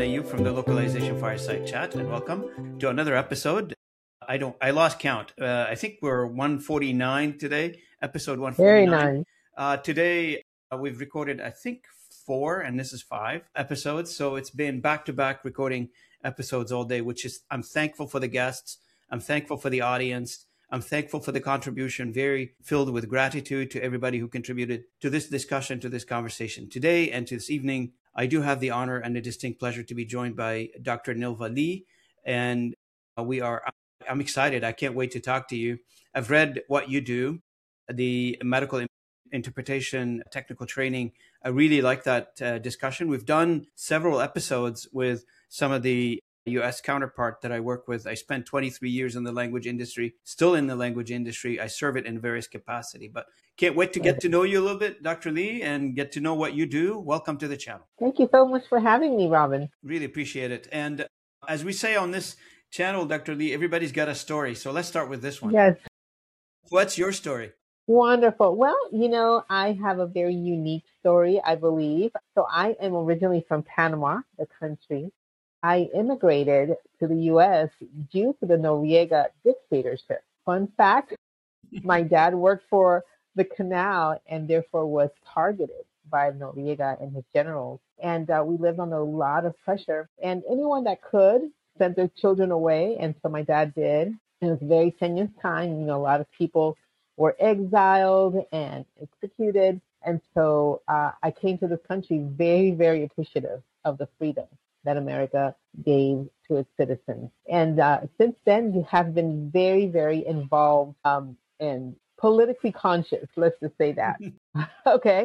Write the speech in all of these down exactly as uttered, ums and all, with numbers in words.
Ayub from the Localization Fireside Chat, and welcome to another episode. I don't, I lost count. Uh, I think we're one forty-nine today, episode one forty-nine. Very nice. Uh, today uh, we've recorded, I think, four, and this is five episodes. So it's been back-to-back recording episodes all day, which is, I'm thankful for the guests. I'm thankful for the audience. I'm thankful for the contribution, very filled with gratitude to everybody who contributed to this discussion, to this conversation today and to this evening. I do have the honor and the distinct pleasure to be joined by Doctor Nilva Lee, and uh, we are, I'm excited. I can't wait to talk to you. I've read what you do, the medical interpretation, technical training. I really like that uh, discussion. We've done several episodes with some of the U S counterpart that I work with. I spent twenty-three years in the language industry, still in the language industry. I serve it in various capacity, but can't wait to get to know you a little bit, Doctor Lee, and get to know what you do. Welcome to the channel. Thank you so much for having me, Robin. Really appreciate it. And as we say on this channel, Doctor Lee, everybody's got a story. So let's start with this one. Yes. What's your story? Wonderful. Well, you know, I have a very unique story, I believe. So I am originally from Panama, the country. I immigrated to the U S due to the Noriega dictatorship. Fun fact, my dad worked for the canal and therefore was targeted by Noriega and his generals. And uh, we lived under a lot of pressure. And anyone that could sent their children away. And so my dad did. And it was a very tenuous time. You know, a lot of people were exiled and executed. And so uh, I came to this country very, very appreciative of the freedom that America gave to its citizens. And uh, since then, you have been very, very involved um, and politically conscious, let's just say that. Okay.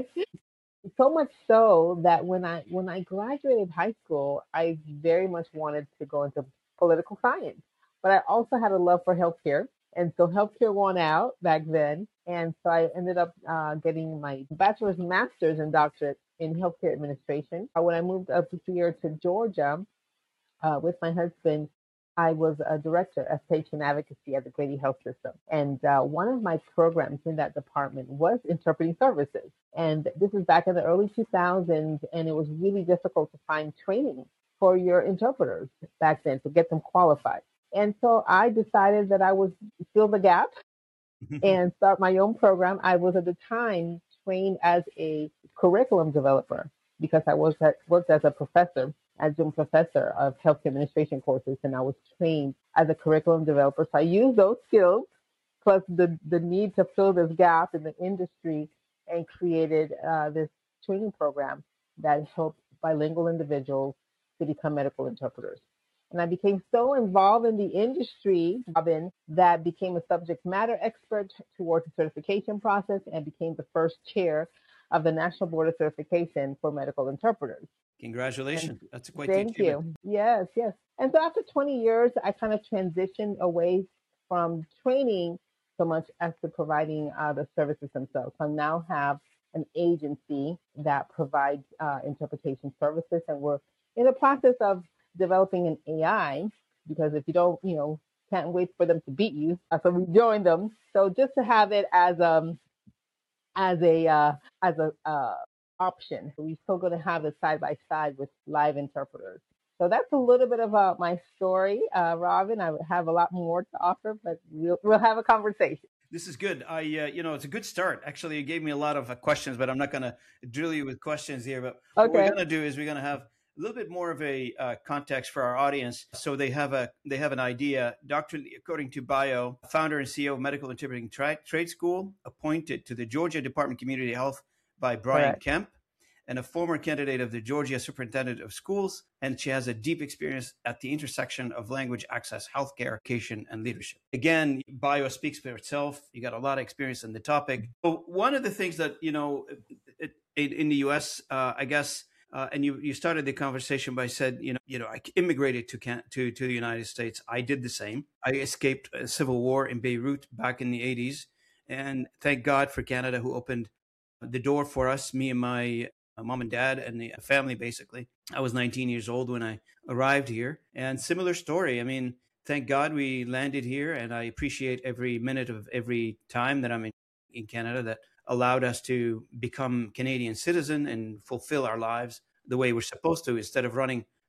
So much so that when I when I graduated high school, I very much wanted to go into political science. But I also had a love for healthcare. And so healthcare won out back then. And so I ended up uh, getting my bachelor's, master's, and doctorate in healthcare administration. When I moved up here to Georgia uh, with my husband, I was a director of patient advocacy at the Grady Health System. And uh, one of my programs in that department was interpreting services. And this is back in the early two thousands, and it was really difficult to find training for your interpreters back then to get them qualified. And so I decided that I would fill the gap and start my own program. I was at the time trained as a curriculum developer because I was at, worked as a professor, adjunct professor of healthcare administration courses, and I was trained as a curriculum developer. So I used those skills plus the, the need to fill this gap in the industry and created uh, this training program that helped bilingual individuals to become medical interpreters. And I became so involved in the industry, Robin, that became a subject matter expert towards the certification process and became the first chair of the National Board of Certification for Medical Interpreters. Congratulations. And That's quite Thank you. Yes, yes. And so after twenty years, I kind of transitioned away from training so much as to providing uh, the services themselves. So I now have an agency that provides uh, interpretation services, and we're in the process of developing an A I, because if you don't, you know, can't wait for them to beat you. So we joined them. So just to have it as um as a uh, as a uh, option, we're still going to have it side by side with live interpreters. So that's a little bit about my story, uh, Robin. I have a lot more to offer, but we'll we'll have a conversation. This is good. I, uh, you know, it's a good start. Actually, you gave me a lot of uh, questions, but I'm not going to drill you with questions here. But what Okay. we're going to do is we're going to have a little bit more of a uh, context for our audience, so they have a they have an idea. Doctor Lee, according to bio, founder and C E O of Medical Interpreting Tra- Trade School, appointed to the Georgia Department of Community Health by Brian Correct. Kemp, and a former candidate of the Georgia Superintendent of Schools. And she has a deep experience at the intersection of language access, healthcare, education, and leadership. Again, bio speaks for itself. You got a lot of experience in the topic. So one of the things that, you know, it, it, in the U S, uh, I guess, Uh, and you, you started the conversation by said, you know, you know, I immigrated to Can- to to the United States. I did the same. I escaped a civil war in Beirut back in the eighties, and thank God for Canada, who opened the door for us, me and my mom and dad and the family. Basically, I was nineteen years old when I arrived here, and similar story. I mean, thank God we landed here, and I appreciate every minute of every time that I'm in, in Canada that allowed us to become Canadian citizen and fulfill our lives the way we're supposed to, instead of running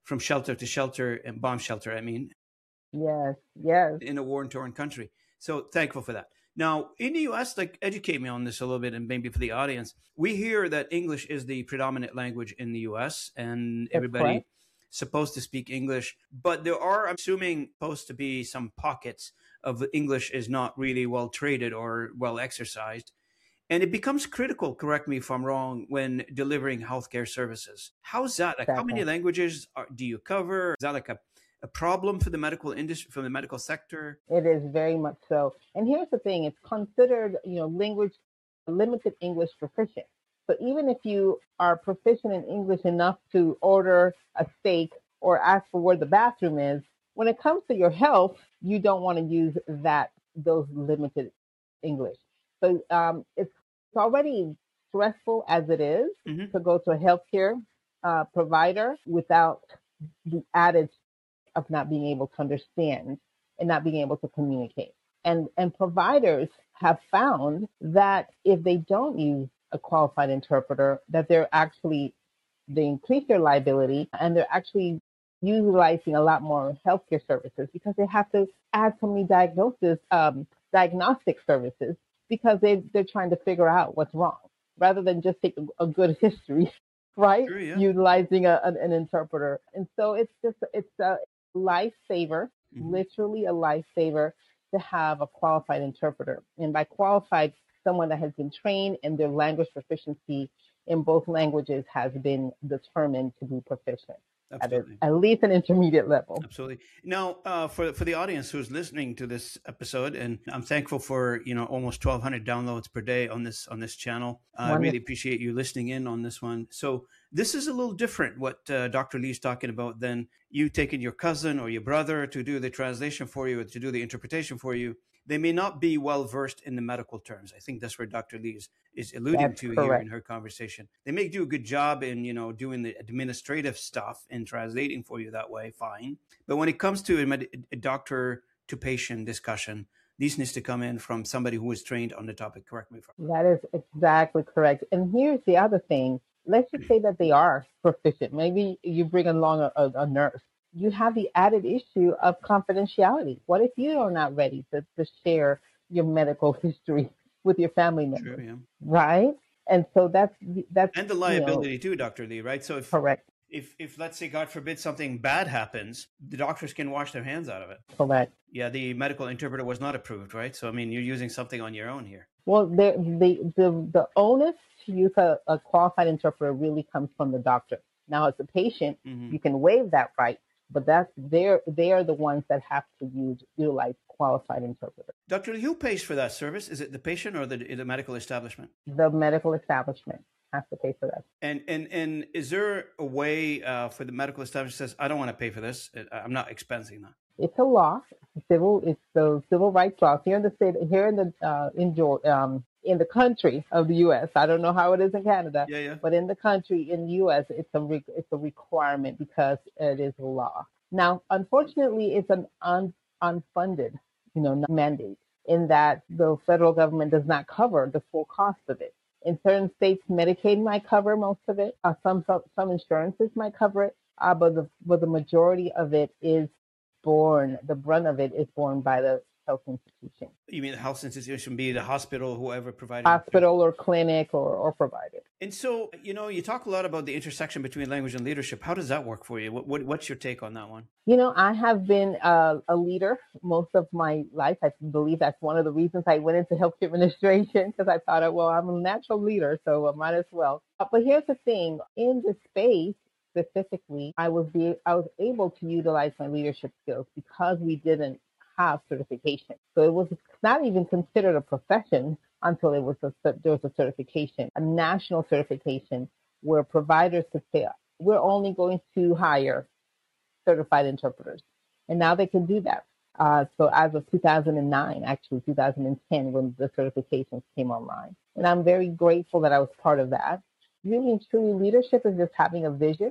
from shelter to shelter and bomb shelter, I mean, Yes, yes, in a war-torn country. So thankful for that. Now, in the U S, like educate me on this a little bit, and maybe for the audience, we hear that English is the predominant language in the U S, and that's everybody correct. supposed to speak English. But there are, I'm assuming, supposed to be some pockets of English is not really well traded or well exercised. And it becomes critical, correct me if I'm wrong, when delivering healthcare services. How's that? Like, how Exactly. many languages are, do you cover? Is that like a, a problem for the medical industry, for the medical sector? It is very much so. And here's the thing, it's considered, you know, language limited English proficient. So even if you are proficient in English enough to order a steak or ask for where the bathroom is, when it comes to your health, you don't want to use that those limited English. So um, it's, it's already stressful as it is Hmm. to go to a healthcare uh, provider without the added of not being able to understand and not being able to communicate. And and providers have found that if they don't use a qualified interpreter, that they're actually they increase their liability and they're actually utilizing a lot more healthcare services because they have to add so many diagnosis um, diagnostic services because they they're trying to figure out what's wrong rather than just take a, a good history, right? Sure, yeah. Utilizing a, an, an interpreter, and so it's just it's a lifesaver, Hmm. literally a lifesaver to have a qualified interpreter. And by qualified, someone that has been trained and their language proficiency in both languages has been determined to be proficient at, a, Absolutely. at least an intermediate level. Absolutely. Now, uh, for for the audience who's listening to this episode, and I'm thankful for you know almost twelve hundred downloads per day on this on this channel. I really Wonderful. appreciate you listening in on this one. So this is a little different what uh, Doctor Lee's talking about than you taking your cousin or your brother to do the translation for you or to do the interpretation for you. They may not be well versed in the medical terms. I think that's where Doctor Lee is, is alluding That's to here in correct. her conversation. They may do a good job in you know doing the administrative stuff and translating for you that way, fine. But when it comes to a, med- a doctor to patient discussion, these needs to come in from somebody who is trained on the topic. Correct me if I'm That is exactly correct. And here's the other thing. Let's just say that they are proficient. Maybe you bring along a, a, a nurse. You have the added issue of confidentiality. What if you are not ready to, to share your medical history with your family true, members, yeah. right? And so that's that's And the you know liability too, Doctor Lee, right? So if correct, if if let's say God forbid something bad happens, the doctors can wash their hands out of it. correct. Yeah, the medical interpreter was not approved, right? So I mean, you're using something on your own here. Well, the the the, the onus to use a, a qualified interpreter really comes from the doctor. Now, as a patient, Hmm. you can waive that right, but that's they're they are the ones that have to use utilize qualified interpreter. Doctor Lee, who pays for that service? Is it the patient or the the medical establishment? The medical establishment has to pay for that. And and and is there a way uh, for the medical establishment says I don't want to pay for this? I'm not expensing that. It's a law, civil. It's the civil rights law here in the state, here in the uh, in um, in the country of the U S. I don't know how it is in Canada, Yeah, yeah. but in the country in the U S, it's a re- it's a requirement because it is a law. Now, unfortunately, it's an un- unfunded, you know, mandate in that the federal government does not cover the full cost of it. In certain states, Medicaid might cover most of it. Uh, some, some some insurances might cover it, uh, but the but the majority of it is borne. The brunt of it is borne by the health institution, You mean the health institution, be the hospital, whoever provided the care. hospital or clinic or, or provider. And so, you know, you talk a lot about the intersection between language and leadership. How does that work for you? What, what what's your take on that one? You know, I have been uh, a leader most of my life. I believe that's one of the reasons I went into healthcare administration because I thought, well, I'm a natural leader, so I might as well. But here's the thing: in this space specifically, I was be I was able to utilize my leadership skills because we didn't have certification. So it was not even considered a profession until it was a, there was a certification, a national certification where providers could say, we're only going to hire certified interpreters. And now they can do that. Uh, so as of two thousand nine, actually two thousand ten, when the certifications came online. And I'm very grateful that I was part of that. Really and truly, leadership is just having a vision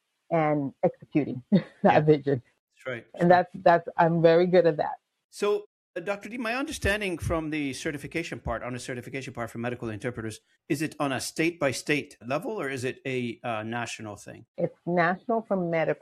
and executing Yeah, that vision. that's right. That's And right. that's, that's, I'm very good at that. So, uh, Doctor D, my understanding from the certification part, on the certification part for medical interpreters, is it on a state by state level or is it a uh, national thing? It's national for medical.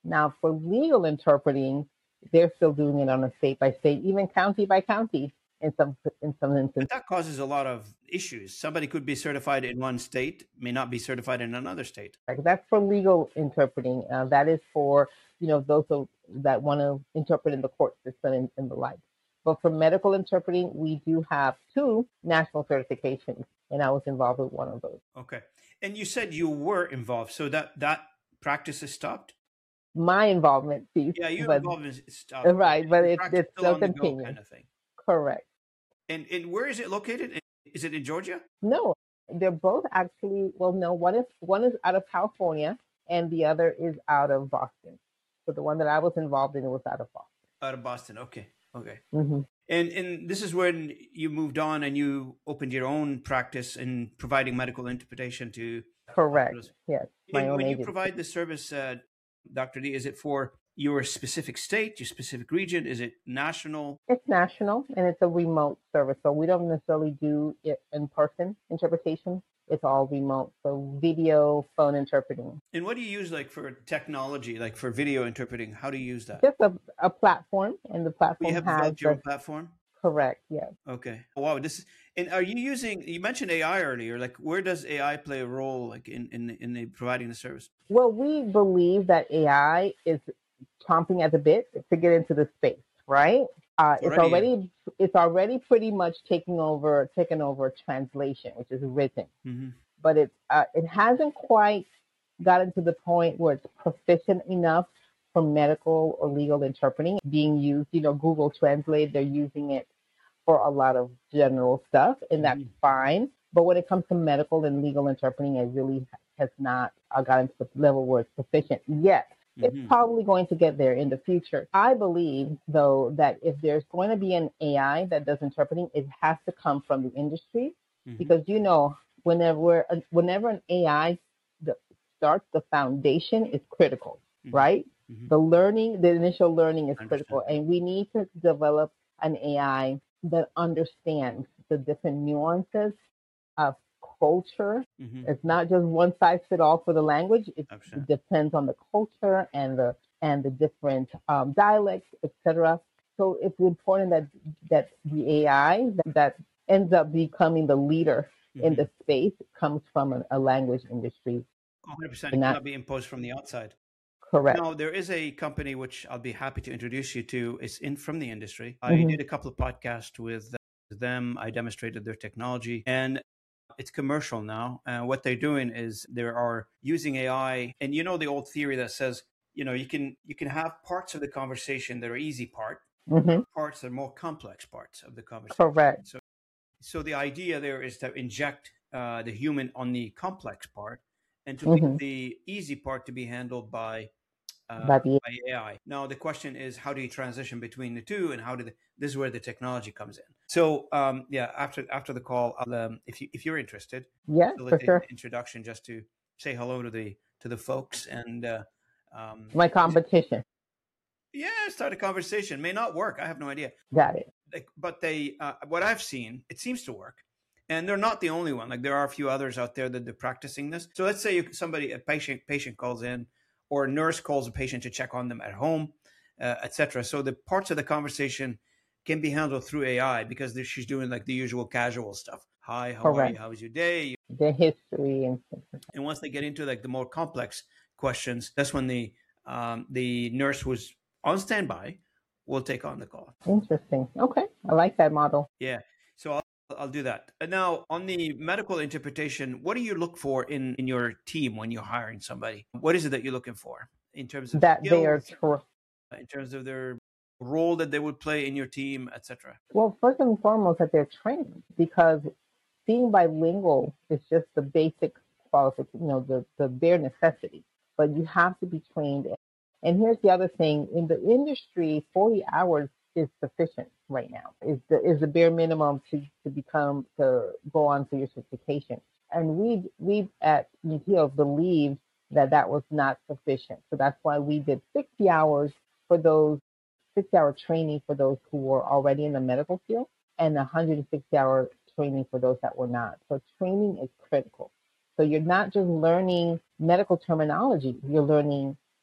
Now, for legal interpreting, they're still doing it on a state by state, even county by county in some in some But instances. that causes a lot of issues. Somebody could be certified in one state, may not be certified in another state. Like, that's for legal interpreting. Uh, that is for, you know, those who, that want to interpret in the court system and, and the like. But for medical interpreting, we do have two national certifications, and I was involved with one of those. Okay. And you said you were involved, so that that practice is stopped? My involvement piece, Yeah, your but involvement is stopped. right, but The it, practice it still still on the go continues. kind of thing. Correct. And and where is it located? Is it in Georgia? No, they're both actually, well, no, one is one is out of California and the other is out of Boston. So the one that I was involved in was out of Boston. Out of Boston. Okay. Okay. Mm-hmm. And and this is when you moved on and you opened your own practice in providing medical interpretation to Correct. hospitals. Yes, my And own when you agency. provide this service, uh, Doctor D, is it for your specific state, your specific region? Is it national? It's national and it's a remote service. So we don't necessarily do it in person interpretation. It's all remote. So video, phone interpreting. And what do you use like for technology, like for video interpreting? How do you use that? Just a, a platform, and the You platform have has developed your the own platform? correct, yes. Okay. Wow. This is, and are you using, you mentioned A I earlier, like where does A I play a role like in, in, in the providing the service? Well, we believe that A I is chomping at the bit to get into the space, right? Uh, it's Already, already it's already pretty much taking over taken over translation, which is written, Mm-hmm. but it uh, it hasn't quite gotten to the point where it's proficient enough for medical or legal interpreting being used. You know, Google Translate, they're using it for a lot of general stuff, and that's Mhm. fine. But when it comes to medical and legal interpreting, it really has not uh, gotten to the level where it's sufficient yet. It's Mhm. probably going to get there in the future. I believe, though, that if there's going to be an A I that does interpreting, it has to come from the industry Mhm. because, you know, whenever whenever an A I the, starts, the foundation is critical, Mhm. right? Mhm. The learning, the initial learning is I critical, understand. and we need to develop an A I that understands the different nuances of culture. Mhm. It's not just one size fit all for the language. It, I it understand. depends on the culture and the and the different um, dialects, et cetera. So it's important that that the A I that, that ends up becoming the leader in Mhm. the space comes from a, a language industry. one hundred percent. It And that cannot be imposed from the outside. correct. Now, there is a company which I'll be happy to introduce you to. It's in from the industry. I hmm did a couple of podcasts with them. I demonstrated their technology, and it's commercial now. And what they're doing is they are using A I. And you know the old theory that says, you know, you can you can have parts of the conversation that are easy part, hmm parts that are more complex parts of the conversation. Correct. So, so the idea there is to inject uh, the human on the complex part, and to leave hmm the easy part to be handled by uh, By the by A I. Now the question is, how do you transition between the two, and how do the, this is where the technology comes in. So um, yeah, after after the call, I'll, um, if you if you're interested, yeah, for facilitate sure. an introduction just to say hello to the to the folks and uh, um, My competition. yeah, start a conversation. May not work. I have no idea. Got it. Like, but they uh, what I've seen, it seems to work. And they're not the only one. Like there are a few others out there that they're practicing this. So let's say you, somebody, a patient, patient calls in, or a nurse calls a patient to check on them at home, uh, et cetera. So the parts of the conversation can be handled through A I because she's doing like the usual casual stuff. Hi, how are you? Correct. How was your day? The history and And once they get into like the more complex questions, that's when the um, the nurse who's on standby will take on the call. interesting. Okay, I like that model. Yeah. So I'll, I'll do that. And now on the medical interpretation, what do you look for in, in your team when you're hiring somebody? What is it that you're looking for in terms of That they are skills, true. in terms of their role that they would play in your team, et cetera? Well, first and foremost, that they're trained because being bilingual is just the basic qualification, you know, the, the bare necessity. But you have to be trained. And here's the other thing: in the industry, forty hours is sufficient right now. Is the is the bare minimum to to become to go on to your certification. And we we at Nutio believed that that was not sufficient. So that's why we did sixty hours for those sixty hour training for those who were already in the medical field and one hundred sixty hour training for those that were not. So training is critical. So you're not just learning medical terminology, you're learning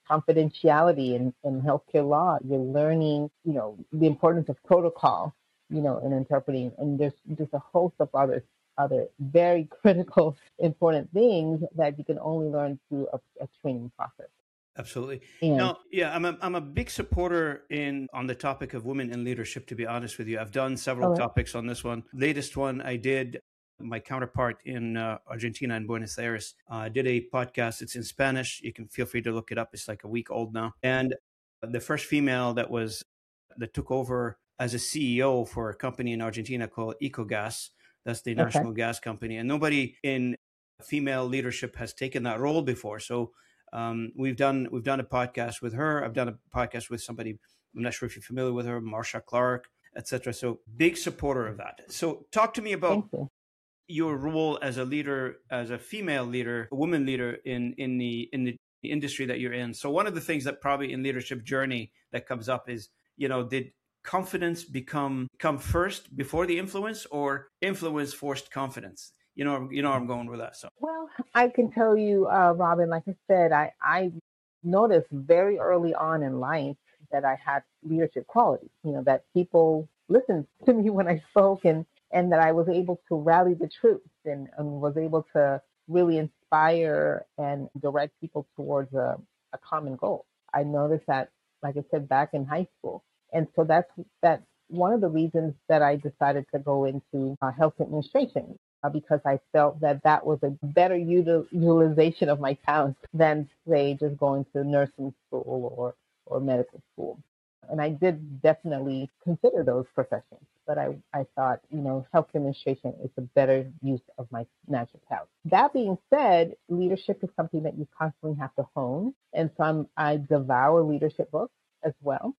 confidentiality in, in healthcare law. You're learning, you know, the importance of protocol, you know, in interpreting. And there's just a host of other other very critical, important things that you can only learn through a, a training process. Absolutely. And Now, yeah, I'm a, I'm a big supporter in on the topic of women in leadership, to be honest with you. I've done several all right, topics on this one. Latest one I did, my counterpart in uh, Argentina in Buenos Aires, uh, did a podcast. It's in Spanish. You can feel free to look it up. It's like a week old now. And the first female that was that took over as a C E O for a company in Argentina called Ecogas. That's the okay, national gas company. And nobody in female leadership has taken that role before. So um, we've done we've done a podcast with her. I've done a podcast with somebody. I'm not sure if you're familiar with her, Marsha Clark, et cetera. So big supporter of that. So talk to me about thank you. your role as a leader, as a female leader, a woman leader in in the in the industry that you're in. So one of the things that probably in leadership journey that comes up is, you know, did confidence become come first before the influence, or influence forced confidence? You know, you know where I'm going with that. So Well, I can tell you, uh, Robin, like I said, I, I noticed very early on in life that I had leadership qualities, you know, that people listened to me when I spoke, and, and that I was able to rally the troops, and, and was able to really inspire and direct people towards a, a common goal. I noticed that, like I said, back in high school. And so that's, that's one of the reasons that I decided to go into uh, health administration, uh, because I felt that that was a better util- utilization of my talents than, say, just going to nursing school or, or medical school. And I did definitely consider those professions, but I, I thought, you know, health administration is a better use of my natural talent. That being said, leadership is something that you constantly have to hone. And so I'm, I devour leadership books as well.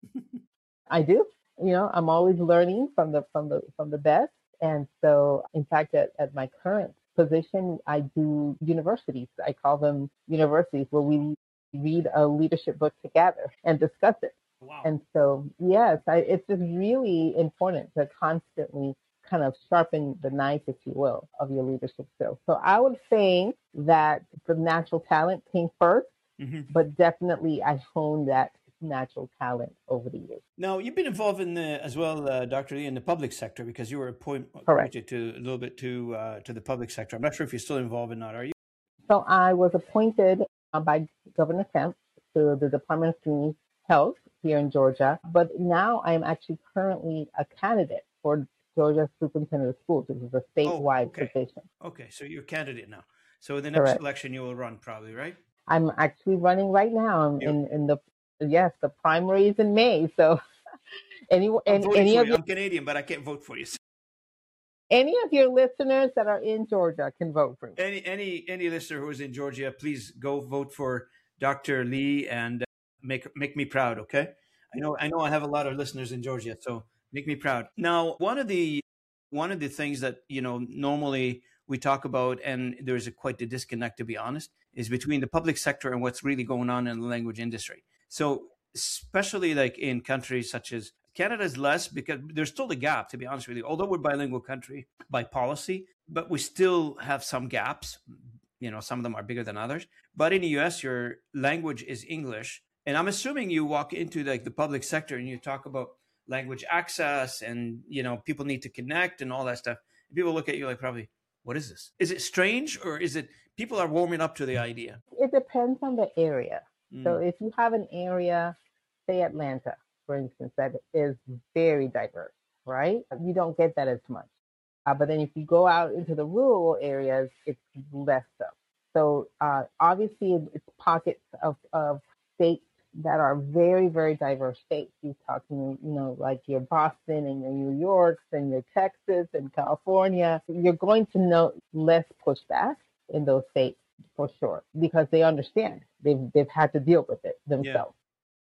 I do. You know, I'm always learning from the from the from the best. And so, in fact, at, at my current position, I do universities. I call them universities where we read a leadership book together and discuss it. wow. And so, yes, I, it's just really important to constantly kind of sharpen the knife, if you will, of your leadership skills. So I would say that the natural talent came first, Mm-hmm. but definitely I honed that natural talent over the years. Now, you've been involved in the, as well, uh, Doctor Lee, in the public sector, because you were appoint, Correct. appointed to a little bit to uh, to the public sector. I'm not sure if you're still involved in that. Are you? So I was appointed uh, by Governor Kemp to the Department of Community Health here in Georgia, but now I am actually currently a candidate for Georgia Superintendent of Schools, which is a Oh, statewide okay. position. Okay, so you're a candidate now. So in the next Correct. election, you will run probably, right? I'm actually running right now. I'm You, in, in the yes, the primary is in May. So any I'm and voting any for of you. your I'm Canadian, but I can't vote for you. So any of your listeners that are in Georgia can vote for me. any any any listener who is in Georgia, please go vote for Doctor Lee and uh, make make me proud. Okay, I know I know I have a lot of listeners in Georgia, so make me proud. Now, one of the one of the things that you know normally we talk about, and there's a quite the disconnect, to be honest, is between the public sector and what's really going on in the language industry. So, especially like in countries such as Canada is less because there's still a gap, to be honest with you. Although we're a bilingual country by policy, but we still have some gaps. You know, some of them are bigger than others. But in the U S, your language is English, and I'm assuming you walk into like the public sector and you talk about language access, and you know people need to connect and all that stuff. And people look at you like, probably, what is this? Is it strange, or is it people are warming up to the idea? It depends on the area. So Mm. if you have an area, say Atlanta, for instance, that is very diverse, right? You don't get that as much. Uh, but then if you go out into the rural areas, it's less so. So uh, obviously, it's pockets of, of states that are very, very diverse states. You're talking, you know, like your Boston and your New Yorks and your Texas and California. You're going to know less pushback in those states for sure, because they understand. They've, they've had to deal with it Yeah. themselves,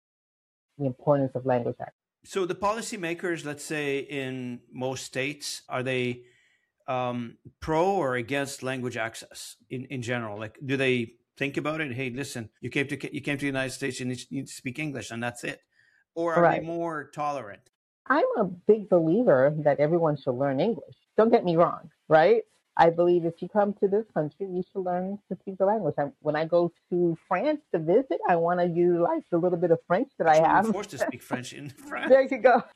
the importance of language access. So the policymakers, let's say in most states, are they um, pro or against language access in, in general? Like, do they think about it? Hey, listen, you came to you came to the United States, you need, you need to speak English, and that's it. Or are they Right. more tolerant? I'm a big believer that everyone should learn English. Don't get me wrong, right? I believe if you come to this country, you should learn to speak the language. I, when I go to France to visit, I want to utilize the little bit of French that I Actually, you're have. forced to speak French in France. There you go.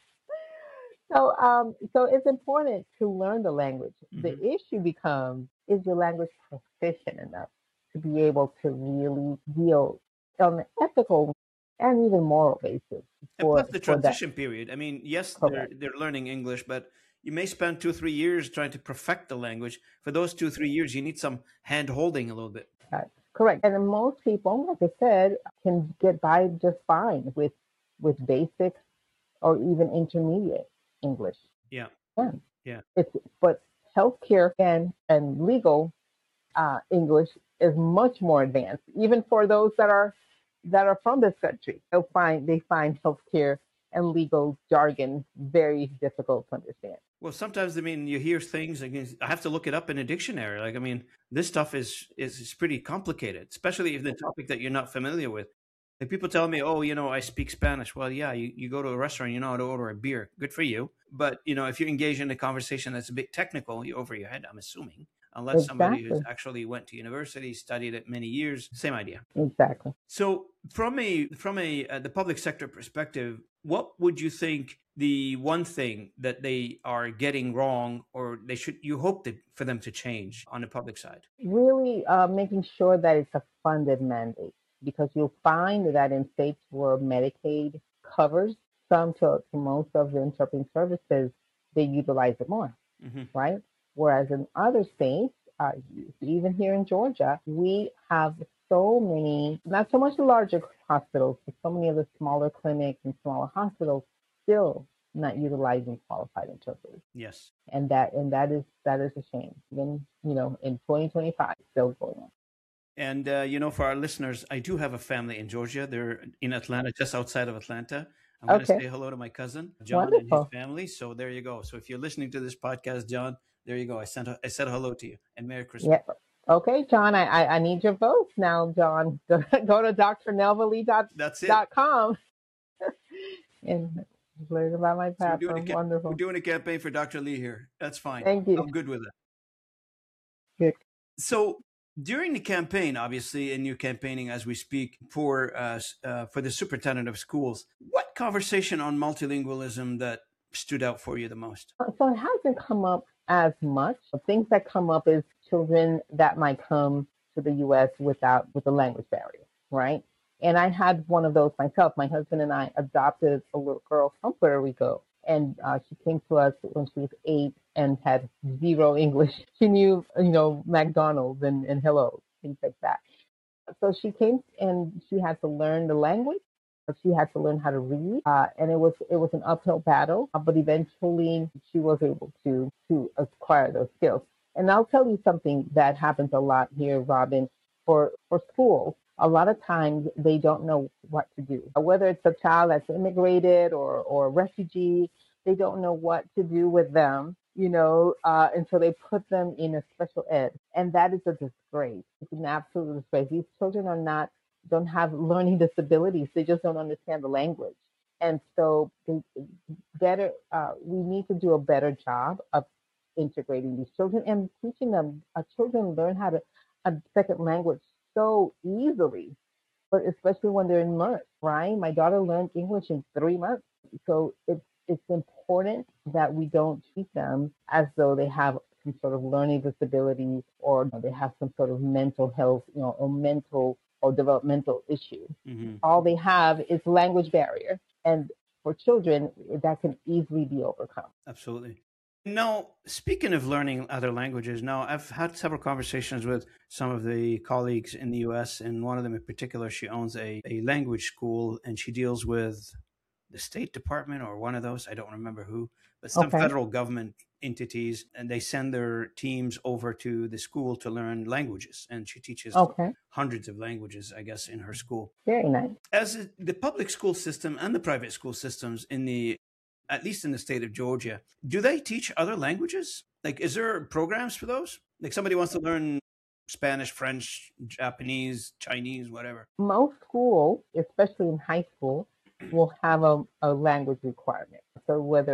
So, um, so it's important to learn the language. The Hmm. issue becomes, is your language proficient enough to be able to really deal on an ethical and even moral basis And plus for the for that? transition period. I mean, yes, they're Correct. they're learning English, but you may spend two, three years trying to perfect the language. For those two, three years, you need some hand holding a little bit. That's correct. And then most people, like I said, can get by just fine with with basic or even intermediate English. Yeah, Yeah. yeah. It's but healthcare and and legal uh, English is much more advanced, even for those that are that are from this country. They'll find they find healthcare and legal jargon very difficult to understand. Well, sometimes I mean you hear things. I mean, I have to look it up in a dictionary. Like I mean, this stuff is is, is pretty complicated, especially if the topic that you're not familiar with. Like people tell me, oh, you know, I speak Spanish. Well, yeah, you, you go to a restaurant, you know how to order a beer. Good for you. But, you know, if you engage in a conversation that's a bit technical, you're over your head, I'm assuming, unless somebody who's Exactly. actually went to university, studied it many years, same idea. Exactly. So from a from a uh, the public sector perspective, what would you think the one thing that they are getting wrong or they should you hope that for them to change on the public side? Really uh, making sure that it's a funded mandate because you'll find that in states where Medicaid covers some to, to most of the interpreting services, they utilize it more, Hmm. right? Whereas in other states, uh, even here in Georgia, we have so many, not so much the larger hospitals, but so many of the smaller clinics and smaller hospitals still not utilizing qualified interpreters. Yes. And that and that is that is a shame. Even you know in twenty twenty-five, still going on. And, uh, you know, for our listeners, I do have a family in Georgia. They're in Atlanta, just outside of Atlanta. I'm going to Okay, say hello to my cousin, John, and his wonderful. family. So there you go. So if you're listening to this podcast, John, there you go. I sent, I said hello to you and Merry Christmas. Yeah. Okay, John, I, I, I need your votes now, John. Go to That's it. drnelvalee.com and learn about my So we're doing a, platform. ca- we're Wonderful. doing a campaign for doctor Lee here. That's fine. Thank you. I'm good with it. Good. So during the campaign, obviously, and you're campaigning as we speak for uh, s- uh, for the superintendent of schools, what conversation on multilingualism that stood out for you the most? So it hasn't come up as much. Things that come up is children that might come to the U S without with a language barrier, right? And I had one of those myself. My husband and I adopted a little girl from Puerto Rico, and uh, she came to us when she was eight and had zero English. She knew, you know, McDonald's and, and hello, things like that. So she came and she had to learn the language. She had to learn how to read, uh, and it was it was an uphill battle. uh, But eventually, she was able to to acquire those skills. And I'll tell you something that happens a lot here, Robin. For for schools, a lot of times they don't know what to do. Whether it's a child that's immigrated or or a refugee, they don't know what to do with them. You know, uh, and so they put them in a special ed, and that is a disgrace. It's an absolute disgrace. These children are not don't have learning disabilities. They just don't understand the language. And so they better uh, we need to do a better job of integrating these children and teaching them. Uh, children learn how to a second language so easily, but especially when they're immersed, right? My daughter learned English in three months. So it's it's important that we don't treat them as though they have some sort of learning disability or they have some sort of mental health, you know, or mental or developmental issue. Hmm. All they have is language barrier. And for children, that can easily be overcome. Absolutely. Now, speaking of learning other languages, now I've had several conversations with some of the colleagues in the U S, and one of them in particular, she owns a, a language school and she deals with the State Department or one of those. I don't remember who, but some Okay. federal government entities, and they send their teams over to the school to learn languages. And she teaches Okay. hundreds of languages, I guess, in her school. Very nice. As the public school system and the private school systems in the at least in the state of Georgia, do they teach other languages? Like, is there programs for those? Like, somebody wants to learn Spanish, French, Japanese, Chinese, whatever. Most schools, especially in high school, will have a, a language requirement. So whether it's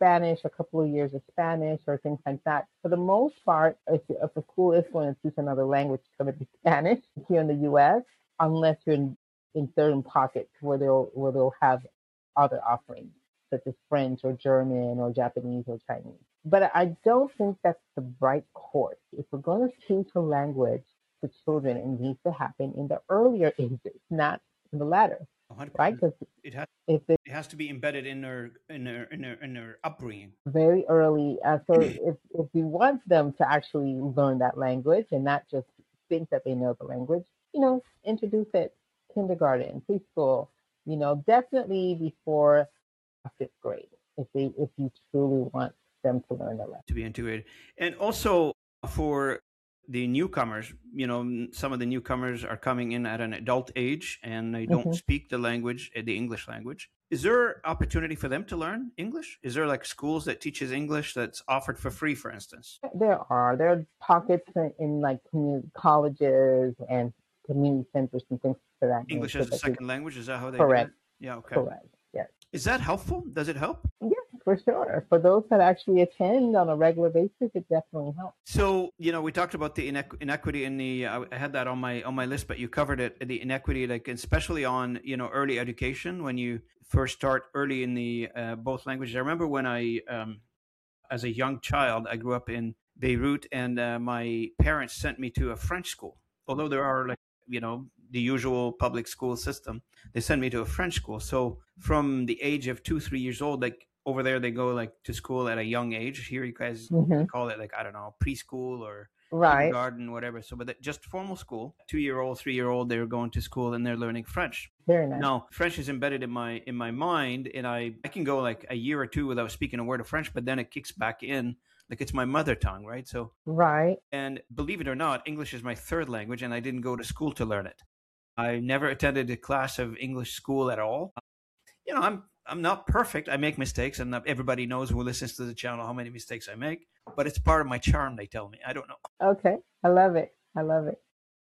Spanish, a couple of years of Spanish or things like that. For the most part, if, if a school is going to teach another language, it's going to be Spanish here in the U S, unless you're in, in certain pockets where they'll where they'll have other offerings, such as French or German or Japanese or Chinese. But I don't think that's the right course. If we're going to teach a language to children, it needs to happen in the earlier ages, not in the latter, right? Because It has if it has to be embedded in their in their in their, in their upbringing. very early. Uh, so if, if we want them to actually learn that language and not just think that they know the language, you know, introduce it kindergarten, preschool, you know, definitely before fifth grade if they if you truly want them to learn the language. To be integrated. And also for the newcomers, you know, some of the newcomers are coming in at an adult age and they don't Mhm. speak the language, uh, the English language. Is there opportunity for them to learn English? Is there like schools that teaches English that's offered for free, for instance? There are there are pockets in, in like community colleges and community centers and things for that English nature as a that you- second language, is that how they correct, do it? Yeah, okay. correct, yes. Is that helpful? Does it help? Yes, for sure. For those that actually attend on a regular basis, it definitely helps. So, you know, we talked about the inequ- inequity in the, I had that on my, on my list, but you covered it, the inequity, like especially on, you know, early education, when you first start early in the, uh, both languages. I remember when I, um, as a young child, I grew up in Beirut and uh, my parents sent me to a French school. Although there are like, you know, the usual public school system, they sent me to a French school. So from the age of two, three years old, like over there, they go like to school at a young age. Here you guys Mhm. call it like, I don't know, preschool or Right. kindergarten, whatever. So, but that, just formal school, two year old, three year old, they're going to school and they're learning French. Very nice. Now, French is embedded in my in my mind, and I I can go like a year or two without speaking a word of French, but then it kicks back in like it's my mother tongue, right? So, Right. and believe it or not, English is my third language, and I didn't go to school to learn it. I never attended a class of English school at all. You know, I'm I'm not perfect. I make mistakes, and not everybody knows who listens to the channel how many mistakes I make. But it's part of my charm. They tell me. I don't know. Okay. I love it. I love it.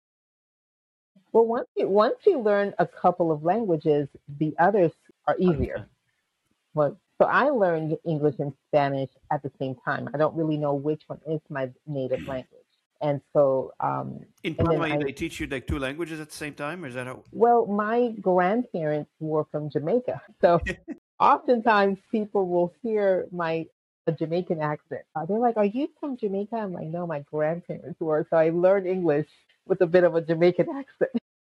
Well, once you once you learn a couple of languages, the others are easier. Well, so I learned English and Spanish at the same time. I don't really know which one is my native language. And so, um, In and then Panama, I, they teach you like two languages at the same time, or is that how? well, my grandparents were from Jamaica. So oftentimes people will hear my a Jamaican accent. Uh, they're like, "Are you from Jamaica?" I'm like, "No, my grandparents were." So I learned English with a bit of a Jamaican accent.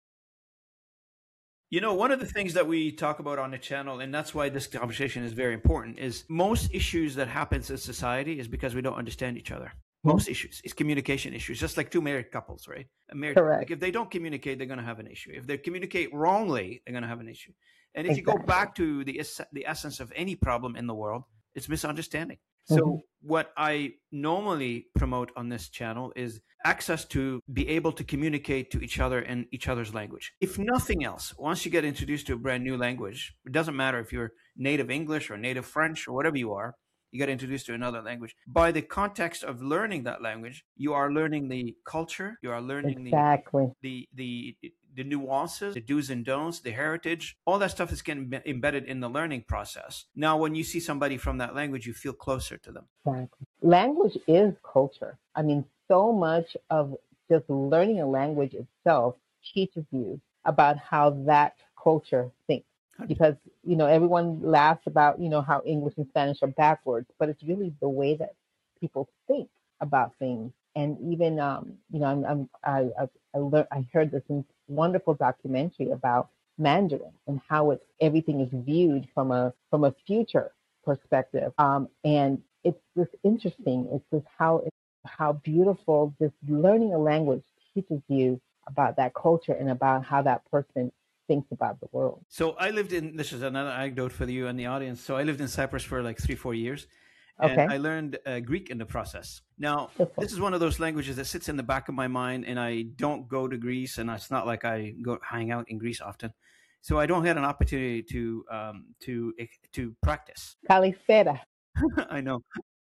You know, one of the things that we talk about on the channel, and that's why this conversation is very important, is most issues that happens in society is because we don't understand each other. Most issues is communication issues, just like two married couples, right? A married, Correct. like if they don't communicate, they're going to have an issue. If they communicate wrongly, they're going to have an issue. And if you go Exactly. back to the es- the essence of any problem in the world, it's misunderstanding. So Mhm. what I normally promote on this channel is access to be able to communicate to each other in each other's language. If nothing else, once you get introduced to a brand new language, it doesn't matter if you're native English or native French or whatever you are, you get introduced to another language. By the context of learning that language, you are learning the culture, you are learning the Exactly. the the the nuances, the do's and don'ts, the heritage, all that stuff is getting be- embedded in the learning process. Now, when you see somebody from that language, you feel closer to them. Exactly. Language is culture. I mean, so much of just learning a language itself teaches you about how that culture thinks. Because, you know, everyone laughs about, you know, how English and Spanish are backwards, but it's really the way that people think about things. And even, um, you know, I'm, I'm, I, I, I, learned, I heard this wonderful documentary about Mandarin and how it's everything is viewed from a from a future perspective. Um, and it's just interesting. It's just how how beautiful just learning a language teaches you about that culture and about how that person thinks about the world. So I lived in, this is another anecdote for you and the audience. So I lived in Cyprus for like three, four years. And Okay. I learned uh, Greek in the process. Now, Beautiful. this is one of those languages that sits in the back of my mind, and I don't go to Greece, and it's not like I go hang out in Greece often. So I don't get an opportunity to um, to to practice. Calisera. I know.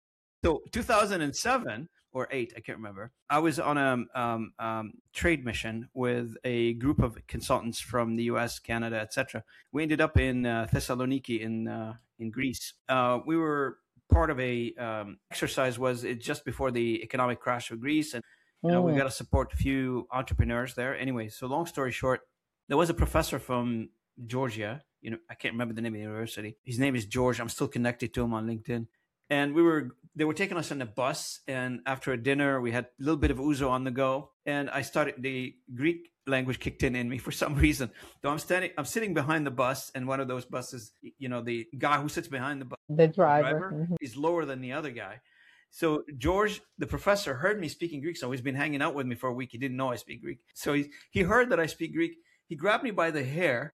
So two thousand seven or eight, I can't remember. I was on a um, um, trade mission with a group of consultants from the U S, Canada, et cetera. We ended up in uh, Thessaloniki in uh, in Greece. Uh, we were part of a um, exercise was it just before the economic crash of Greece, and you know we Mm. got to support a few entrepreneurs there. Anyway, so long story short, there was a professor from Georgia. You know, I can't remember the name of the university. His name is George. I'm still connected to him on LinkedIn. And we were they were taking us on a bus, and after a dinner, we had a little bit of ouzo on the go, and I started the Greek language kicked in in me for some reason. So I'm standing, I'm sitting behind the bus, and one of those buses, you know, the guy who sits behind the bus, The the driver. driver, Mhm. is lower than the other guy. So George, the professor, heard me speaking Greek. So he's been hanging out with me for a week. He didn't know I speak Greek. So he he heard that I speak Greek. He grabbed me by the hair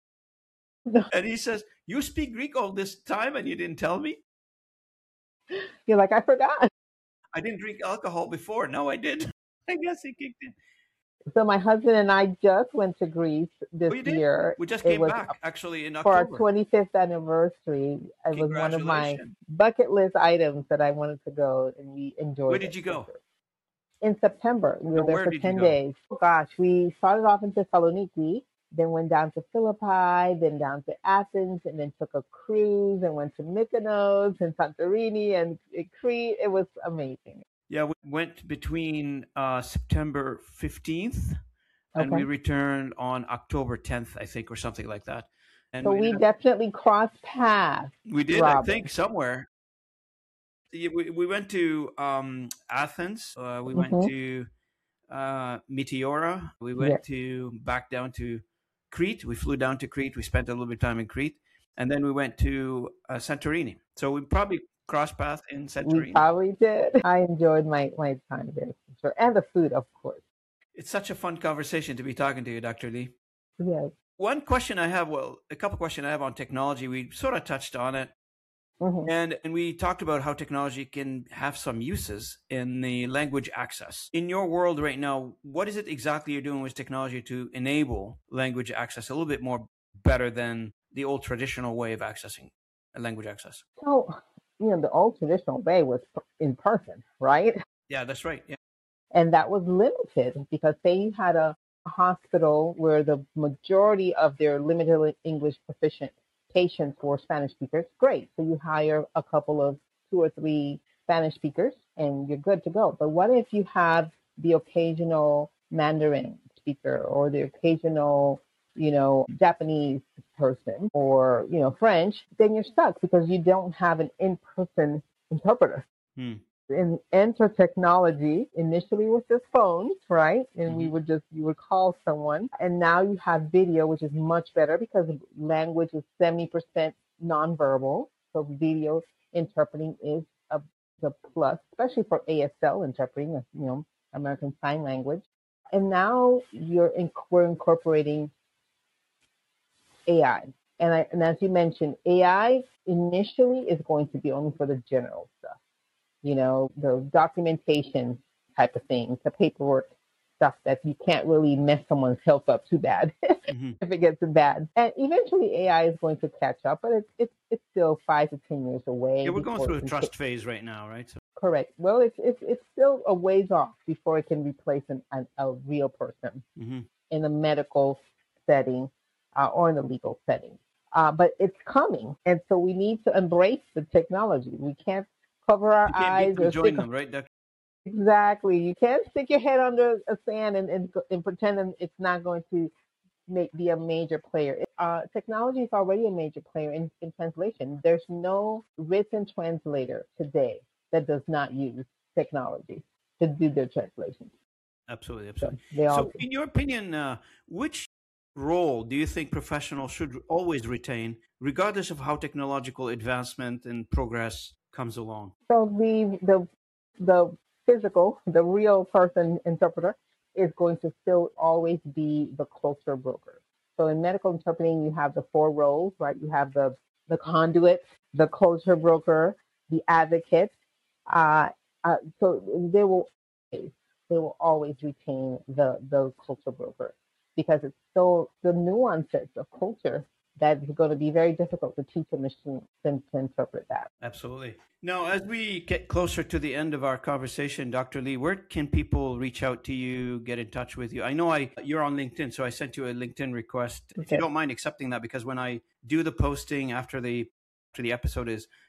and he says, "You speak Greek all this time and you didn't tell me?" You're like, I forgot. I didn't drink alcohol before. No, I did. I guess he kicked in. So my husband and I just went to Greece this Oh, you did? year. We just It came was back actually in for our October. twenty-fifth anniversary. It was one of my Congratulations. bucket list items that I wanted to go, and we enjoyed Where it. did you go? In September. We were Now, there where for did you ten go? days. Oh, gosh, we started off in Thessaloniki, then went down to Philippi, then down to Athens, and then took a cruise and went to Mykonos and Santorini and Crete. It was amazing. Yeah, we went between uh, September fifteenth and we Okay. returned on October tenth, I think, or something like that. And So we we ended up, definitely crossed paths, we did, I Robin. think, somewhere. Yeah, We, we went to um, Athens. Uh, we went hmm to uh, Meteora. We went Yes. to back down to Crete. We flew down to Crete. We spent a little bit of time in Crete, and then we went to uh, Santorini. So we probably crossed paths in We Santorini. probably did. I enjoyed my, my time there, for sure. And the food, of course. It's such a fun conversation to be talking to you, Doctor Lee. Yes. One question I have, well, a couple questions I have on technology. We sort of touched on it, hmm and and we talked about how technology can have some uses in the language access. In your world right now, what is it exactly you're doing with technology to enable language access a little bit more better than the old traditional way of accessing a language access? So, you know, the old traditional way was in person, right? Yeah, that's right. Yeah. And that was limited because say you had a, a hospital where the majority of their limited English proficient patients were Spanish speakers, great. So you hire a couple of two or three Spanish speakers and you're good to go. But what if you have the occasional Mandarin speaker or the occasional, you know, Japanese person or, you know, French? Then you're stuck because you don't have an in-person interpreter. Hmm. And enter technology initially with just phones, right? And we Mhm. would just, you would call someone. And now you have video, which is much better because language is seventy percent nonverbal. So video interpreting is a, a plus, especially for A S L interpreting, you know, American Sign Language. And now you're in, we're incorporating A I. And, I, and as you mentioned, A I initially is going to be only for the general stuff. You know, the documentation type of things, the paperwork stuff that you can't really mess someone's health up too bad Mhm. if it gets bad. And eventually A I is going to catch up, but it's it's it's still five to ten years away. Yeah, we're going before through it a can trust take- phase right now, right? So, Correct. Well, it's it's it's still a ways off before it can replace an, an, a real person mhm. in a medical setting uh, or in a legal setting. Uh, but it's coming, and so we need to embrace the technology. We can't cover our You can't eyes beat them, or join stick them, right, Doctor? exactly. You can't stick your head under a sand and, and, and pretend that it's not going to make be a major player. Uh, technology is already a major player in, in translation. There's no written translator today that does not use technology to do their translations. Absolutely, So absolutely. they all So, do. in your opinion, uh, which role do you think professionals should always retain, regardless of how technological advancement and progress comes along? So the the the physical, the real person interpreter is going to still always be the culture broker. So in medical interpreting, you have the four roles, right? You have the the conduit, the culture broker, the advocate. Uh, uh, so they will always, they will always retain the the culture broker because it's so the nuances of culture that's going to be very difficult to teach a machine to, to interpret that. Absolutely. Now, as we get closer to the end of our conversation, Doctor Lee, where can people reach out to you, get in touch with you? I know I you're on LinkedIn, so I sent you a LinkedIn request. If you Okay. don't mind accepting that, because when I do the posting after the after the episode is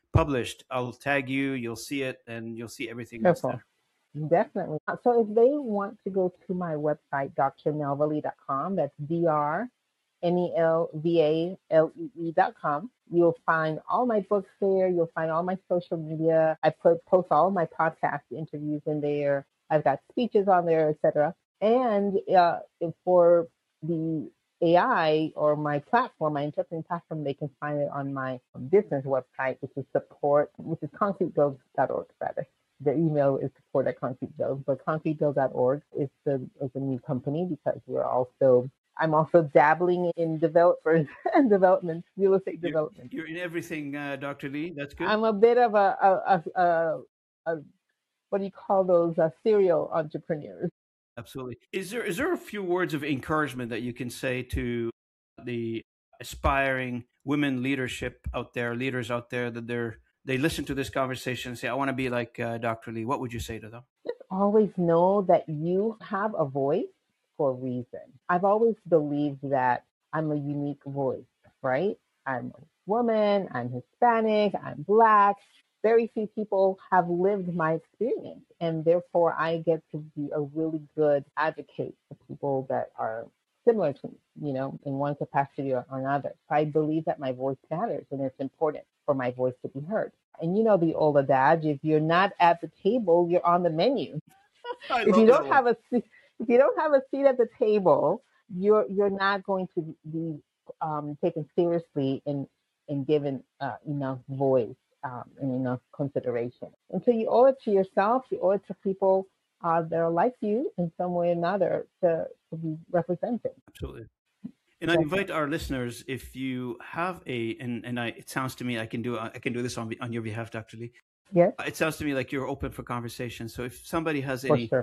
published, I'll tag you, you'll see it, and you'll see everything else Wonderful. there. Definitely. Uh, So if they want to go to my website, d r melva lee dot com, that's D R N E L V A L E E dot com, you'll find all my books there. You'll find all my social media. I put post all my podcast interviews in there. I've got speeches on there, et cetera. And uh, for the A I or my platform, my interpreting platform, they can find it on my business website, which is support, which is concrete builds dot org, rather. The email is support at Concrete Builds, but concrete builds dot org is the is a new company because we're also I'm also dabbling in developers and development, real estate You're, development. you're in everything, uh, Doctor Lee. That's good. I'm a bit of a, a, a, a, a what do you call those uh, serial entrepreneurs? Absolutely. Is there is there a few words of encouragement that you can say to the aspiring women leadership out there, leaders out there, that they're they listen to this conversation and say, I want to be like uh, Doctor Lee? What would you say to them? Just always know that you have a voice for a reason. I've always believed that I'm a unique voice, right? I'm a woman, I'm Hispanic, I'm Black. Very few people have lived my experience, and therefore I get to be a really good advocate for people that are similar to me, you know, in one capacity or another. I believe that my voice matters, and it's important for my voice to be heard. And you know the old adage, if you're not at the table, you're on the menu. I if love you that don't one. have a seat, if you don't have a seat at the table, you're you're not going to be um, taken seriously and and given uh, enough voice um, and enough consideration. And so you owe it to yourself, you owe it to people uh, that are like you in some way or another to, to be represented. Absolutely. And I invite our listeners, if you have a, and, and I, it sounds to me I can do I can do this on on your behalf, Doctor Lee. Yes, It sounds to me like you're open for conversation. So if somebody has for any sure.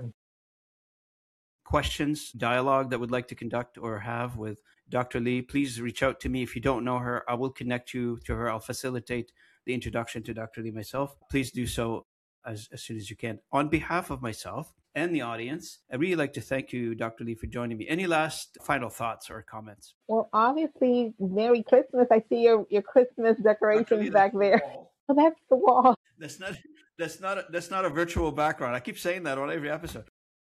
questions, dialogue that would like to conduct or have with Doctor Lee, please reach out to me. If you don't know her, I will connect you to her. I'll facilitate the introduction to Doctor Lee myself. Please do so as, as soon as you can. On behalf of myself and the audience, I'd really like to thank you, Doctor Lee, for joining me. Any last final thoughts or comments? Well, obviously, Merry Christmas. I see your, your Christmas decorations Lee, back that's there. the wall. Oh, that's the wall. That's not that's not a, that's not a virtual background. I keep saying that on every episode.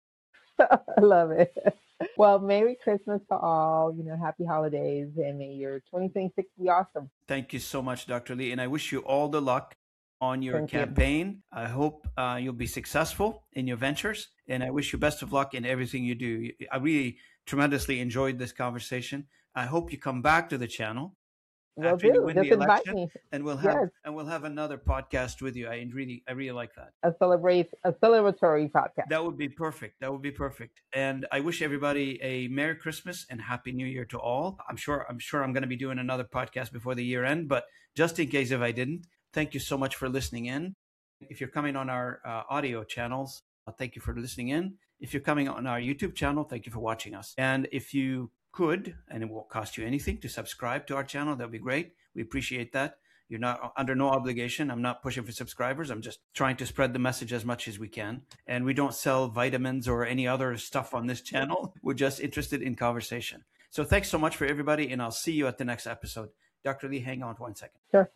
I love it. Well, Merry Christmas to all. You know, happy holidays, and may your twenty twenty-six be awesome. Thank you so much, Doctor Lee, and I wish you all the luck on your Thank you. campaign. I hope uh, you'll be successful in your ventures, and I wish you best of luck in everything you do. I really tremendously enjoyed this conversation. I hope you come back to the channel Will after you do. win Just the invite election, me. and we'll have Yes. and we'll have another podcast with you. I really I really like that. A celebrate a celebratory podcast. That would be perfect. That would be perfect. And I wish everybody a Merry Christmas and Happy New Year to all. I'm sure I'm sure I'm going to be doing another podcast before the year end, but just in case if I didn't, thank you so much for listening in. If you're coming on our uh, audio channels, uh, thank you for listening in. If you're coming on our YouTube channel, thank you for watching us. And if you could, and it won't cost you anything, to subscribe to our channel, that'd be great. We appreciate that. You're not under no obligation. I'm not pushing for subscribers. I'm just trying to spread the message as much as we can. And we don't sell vitamins or any other stuff on this channel. We're just interested in conversation. So thanks so much for everybody, and I'll see you at the next episode. Doctor Lee, hang on one second. Sure.